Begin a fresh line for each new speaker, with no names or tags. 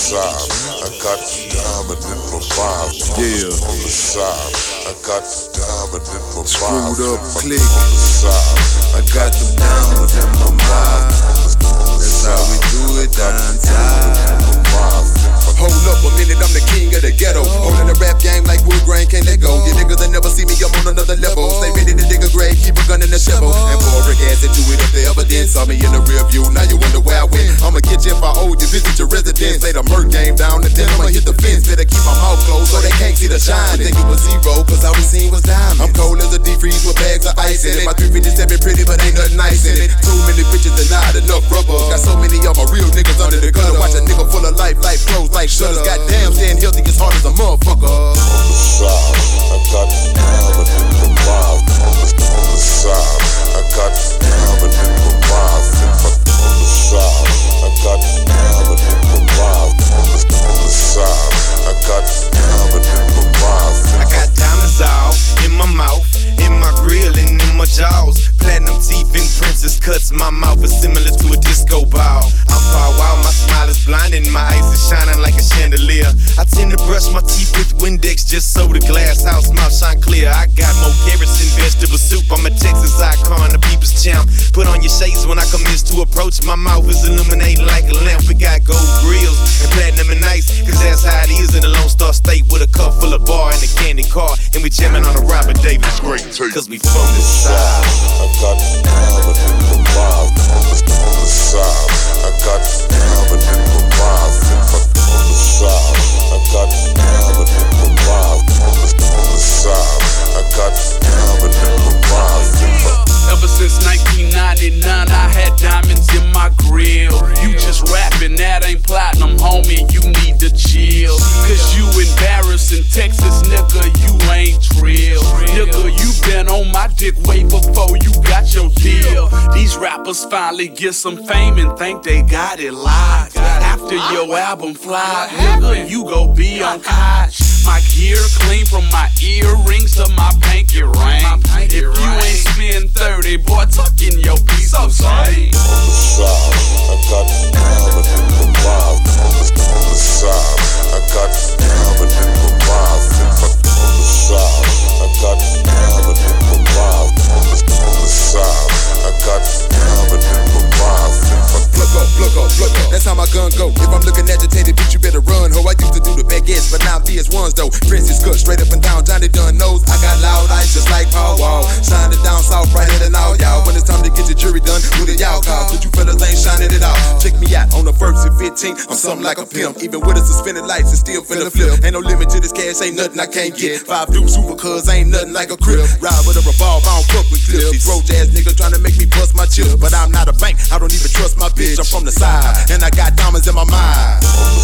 side, I got the diamond in my vibe.
Yeah.
On the side, I got the diamond in my vibe.
Screwed up click.
On the side,
I got the diamonds in my mind. That's how we do it downtown.
Hold up a minute, I'm the king of the ghetto. Holding the rap game like wood grain, can't let go. You niggas that never see me, I'm on another level. Stay ready to dig a grave, keep a gun in the shovel. And pour a brick ass into it if they ever did. Saw me in the rear view, now you wonder where I went. I'ma get you if I owe you, visit your residence. Lay the murk game down, and then I'ma hit the fence. Better keep my mouth closed so they can't see the shine. Think it was zero, cause all we seen was diamond. I'm cold as a deep freeze with bags of ice in it. My 357 pretty, but ain't nothing nice in it. Too many bitches and not enough rubber. Got so many of my real niggas under the gutter. Watch a nigga full of life closed like shutters. Goddamn, staying healthy as hard as a motherfucker.
On the side, I got the diamond in my vibe. On the side, I got the diamond in my vibe. On the side, I got the diamond in my vibe. On the side, I got the diamond in my vibe.
I got diamonds all in my mouth, in my grill, and in my jaws. Platinum teeth and princess cuts. My mouth is similar to a disco ball. I'm far wild, my smile is blinding, my eyes is shining like a chandelier. I tend to brush my teeth with Windex just so the glass house mouth shine clear. I got more carrots than vegetable soup. I'm a Texas icon, the people's champ. Put on your shades when I commence to approach. My mouth is illuminating like a lamp. We got gold grills and platinum and ice, cause that's how it is in the Lone Star State with a cup full of bar and a candy car. And we jamming on a Robert Davis,
Great taste.
cause we from the side.
I got the diamond in my vibe. On the side, I got the diamond in my vibe. On the side, I got the diamond in my vibe. On the side, I got the diamond in my vibe.
Ever since 1999, I had diamonds in my grill. You just rapping, that ain't platinum, homie, you need to chill. Cause you embarrassing Texas, nigga, you ain't trill. Nigga, you been on my dick way before you got your deal. These rappers finally get some fame and think they got it live. After your album fly, nigga, you go be on Koch. My gear clean from my earrings to my pinky ring. If you ain't spend 30, boy, tuck in your piece of shame.
On the side, I got the diamond in my vibe. On the side, I got the diamond in my vibe. On the side, I got the diamond in my vibe. On the side, I got the diamond in my vibe.
Plug up, that's how my gun go. If I'm looking agitated, bitch, you better run, ho. I used to do the baguettes, but now I'm PS1s, though. Princess cut straight up and down, Johnny Dunn knows. I got loud ice just like Paul Wall. Shining down south brighter than all y'all. When it's time to get the jury done, who the y'all call? But you fellas ain't shining it out. Check me out on the 1st and 15th. I'm something like a pimp. Even with the suspended lights, it's still finna flip. Ain't no limit to this cash, ain't nothing I can't get. 5 dudes super cuz ain't nothing like a crib. Ride with a revolver, I don't fuck with clips. These roach ass niggas trying to make me bust my chip. But I'm not a bank, I don't even trust my bitch. I'm from the side, and I got diamonds in my mind.